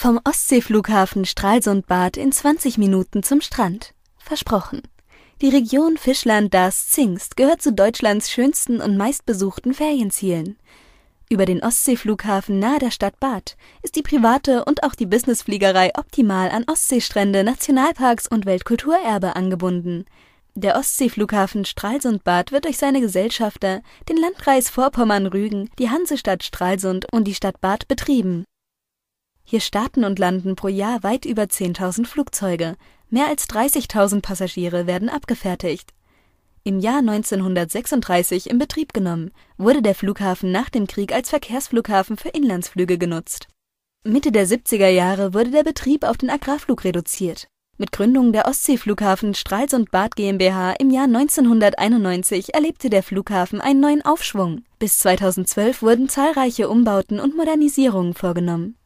Vom Ostseeflughafen Stralsund-Bad in 20 Minuten zum Strand. Versprochen. Die Region Fischland-Darß-Zingst gehört zu Deutschlands schönsten und meistbesuchten Ferienzielen. Über den Ostseeflughafen nahe der Stadt Bad ist die private und auch die Businessfliegerei optimal an Ostseestrände, Nationalparks und Weltkulturerbe angebunden. Der Ostseeflughafen Stralsund-Bad wird durch seine Gesellschafter, den Landkreis Vorpommern-Rügen, die Hansestadt Stralsund und die Stadt Bad betrieben. Hier starten und landen pro Jahr weit über 10.000 Flugzeuge. Mehr als 30.000 Passagiere werden abgefertigt. Im Jahr 1936 in Betrieb genommen, wurde der Flughafen nach dem Krieg als Verkehrsflughafen für Inlandsflüge genutzt. Mitte der 70er Jahre wurde der Betrieb auf den Agrarflug reduziert. Mit Gründung der Ostseeflughafen Stralsund-Bad GmbH im Jahr 1991 erlebte der Flughafen einen neuen Aufschwung. Bis 2012 wurden zahlreiche Umbauten und Modernisierungen vorgenommen.